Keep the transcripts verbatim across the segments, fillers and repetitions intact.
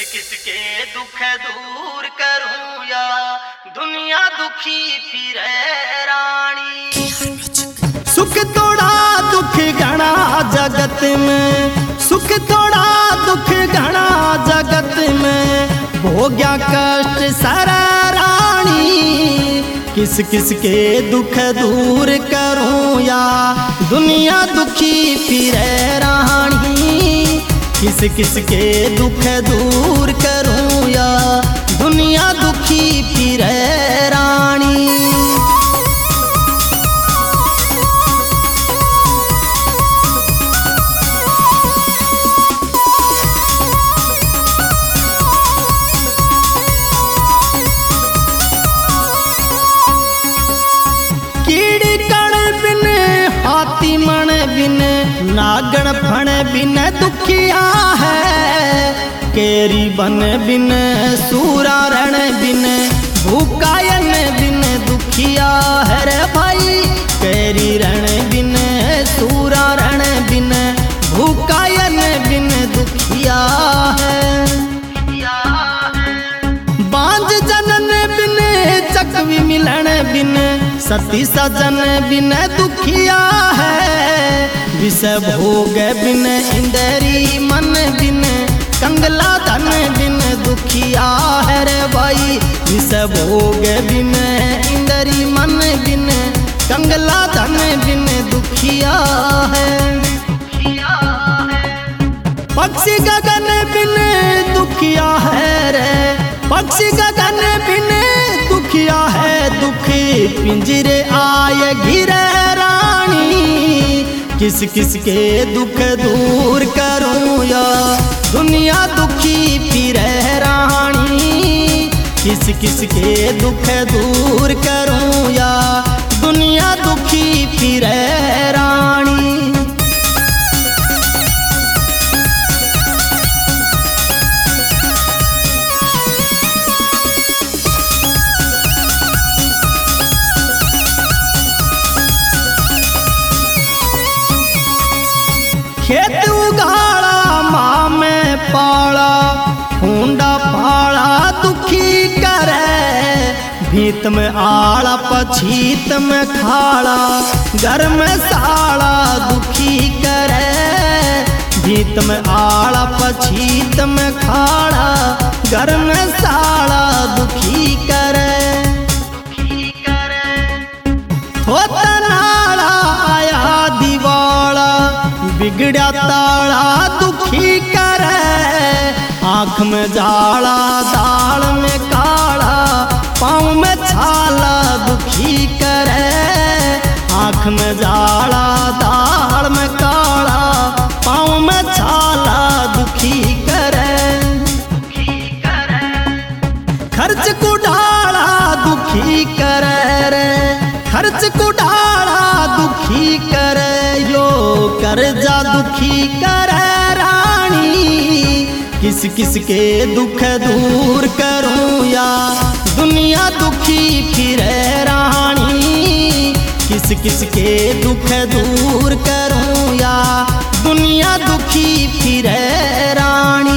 किसके दुख दूर करूं या दुनिया दुखी फिरे रानी। सुख थोड़ा दुख घना जगत में, सुख थोड़ा दुख घना जगत में, भोग्या कष्ट सारा रानी। किस किस के दुख दूर करूं या दुनिया दुखी फिरे रानी। किस किस के दुख दूर करूं या दुनिया दुखी फिरे रानी। कीड़ी कण बिन हाथी मन बिन नागण फण बिन दुखिया है। केरी बन बिन सूरा रण बिन भूकायन बिन दुखिया है रे भाई। केरी रण बिन सूरा रण बिन भूकायन बिन दुखिया है। बांझ जनन बिन चकवी मिलन बिन सती सजन बिन दुखिया है। विष भोग बिन इंदरी मन बिन कंगला धन बिन दुखिया है रे भाई। विष भोग बिन इंदरी मन बिन कंगला धन बिन दुखिया है। पक्षी गगन बिन दुखिया है रे, पक्षी गगन बिन दुखिया है। दुखी पिंजरे आए घिरे रानी। किस किस के दुख दूर करूं या दुनिया दुखी फिरे रानी। किस किस के दुख दूर करूं या दुनिया दुखी फिरे रानी। खेत उगाड़ा माँ में पाला, हुंडा पाला दुखी करे। भीत में आड़ा पछीत में खाड़ा, घर में साड़ा दुखी करे। भीत में आड़ा पछीत में खाड़ा, घर में साड़ा दुखी करे। होता नाड़ा आया दीवाड़ा, बिगड़ा ताड़ा दुखी करे। आँख में जाला दाल में काला, पाँव में छाला दुखी करे। आँख में जाला दाल में काला, पाँव में छाला दुखी करे। खर्च को डाला दुखी करे रे, खर्च को डाला दुखी करे। यो कर्जा दुखी करे रानी। किस किस के दुख दूर करूं या दुनिया दुखी फिरे रानी। किस किस के दुख दूर करूं या दुनिया दुखी फिरे रानी।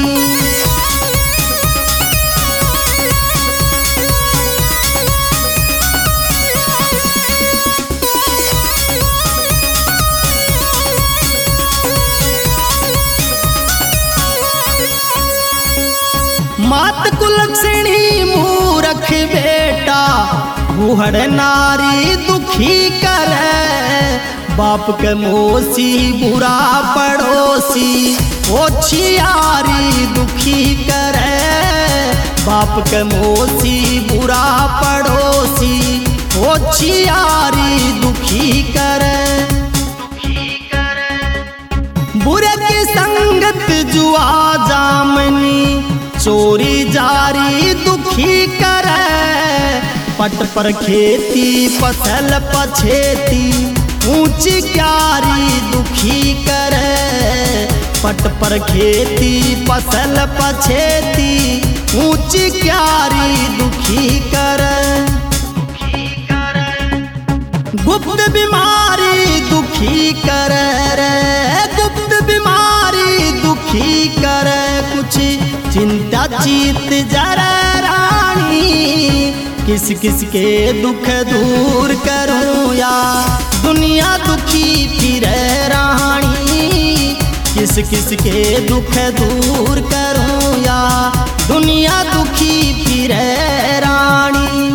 मात कुलक्षणी मूरख बेटा, बूढ़ नारी दुखी करे। बाप के मोसी बुरा पड़ोसी, ओछियारी दुखी करे। बाप के मोसी बुरा पड़ोसी, ओछियारी दुखी करे। बुरे की संगत जुआ जामनी, चोरी जारी दुखी करे। पट पर खेती फसल पछेती, ऊंची क्यारी दुखी करे। पट पर खेती फसल पछेती, ऊंची क्यारी दुखी करे। गुप्त बीमारी दुखी करे रे, गुप्त बीमारी दुखी करे। कुछ चिंता चीत जरा रानी, किस किस के दुख दूर करूं या दुनिया दुखी फिरे रानी। किस किस के दुख दूर करूं या दुनिया दुखी फिरे रानी।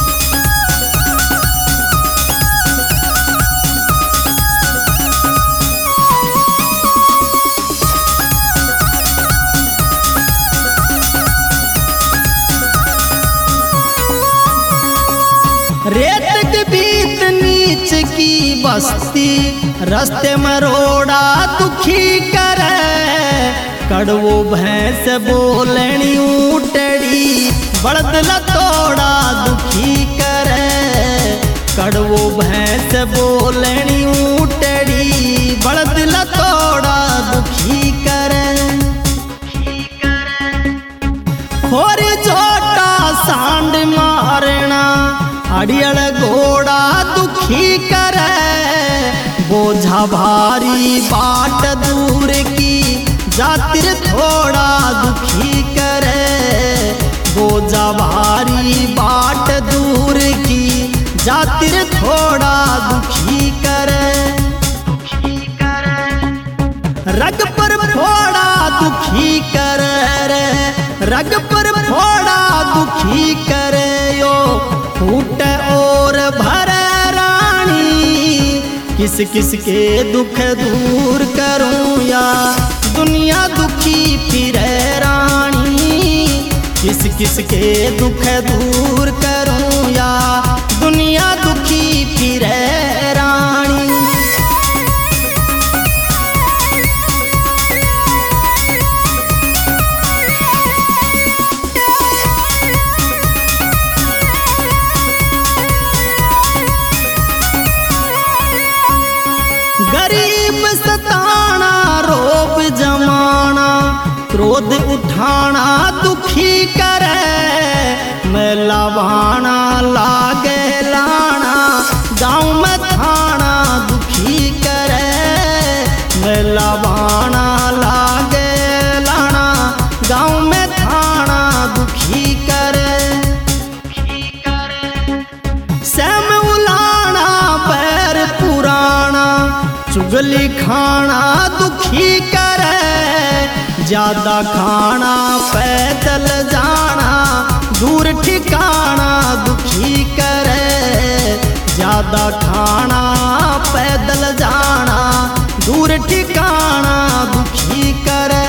रेत के बीत नीच की बस्ती, रास्ते में रोड़ा दुखी करे। कड़वो भैंस बोलनी ऊटड़ी, बड़द लतोड़ा दुखी करे। कड़वो भैंस बोलनी ऊटड़ी, बड़द लतोड़ा दुखी करे। खोरी छोटा सांड मारना, अड़ियल घोड़ा दुखी करे। बोझा भारी बाट दूर की, जातिर थोड़ा दुखी करे। बोझा भारी बाट दूर की, जातिर थोड़ा दुखी करे। रग पर फोड़ा दुखी करे रे, रग पर फोड़ा दुखी करे यो फूट और भरे रानी। किस किस के दुख दूर करूं या दुनिया दुखी फिरे रानी। किस किस के दुख दूर करूं या दुनिया दुखी फिरे रानी। गरीब सताना रोब जमाना, क्रोध उठाना दुखी करे। मेला बहाना लागे लाना, गाँव में थाना दुखी करे। मेला बहाना लागे लाना, गाँव में थाना दुखी करे। सैम उलाना पैर पुराना, चुगली खाना दुखी करे। ज्यादा खाना पैदल जाना, दूर ठिकाना दुखी करे। ज्यादा खाना पैदल जाना, दूर ठिकाना दुखी करे।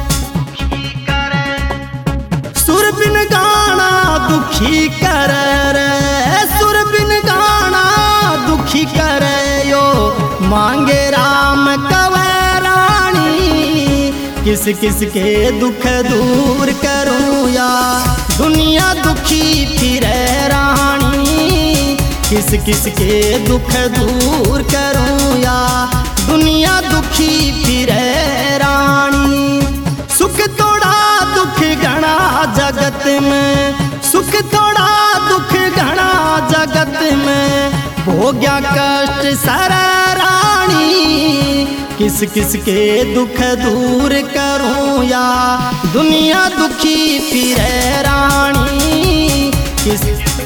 सुर बिन गाना दुखी करे रे, सुर बिन गाना दुखी करे यो मांगे राम कवे रानी। किस किस के दुख दूर करूं या दुनिया दुखी फिरे रानी। किस किस के दुख दूर करूं या दुनिया दुखी फिरे रानी। सुख थोड़ा दुख घना जगत में, सुख थोड़ा दुख घना जगत में, भोग्या कष्ट सारा रानी। किस किस के दुख दूर करूं या दुनिया दुखी फिरे रानी। किस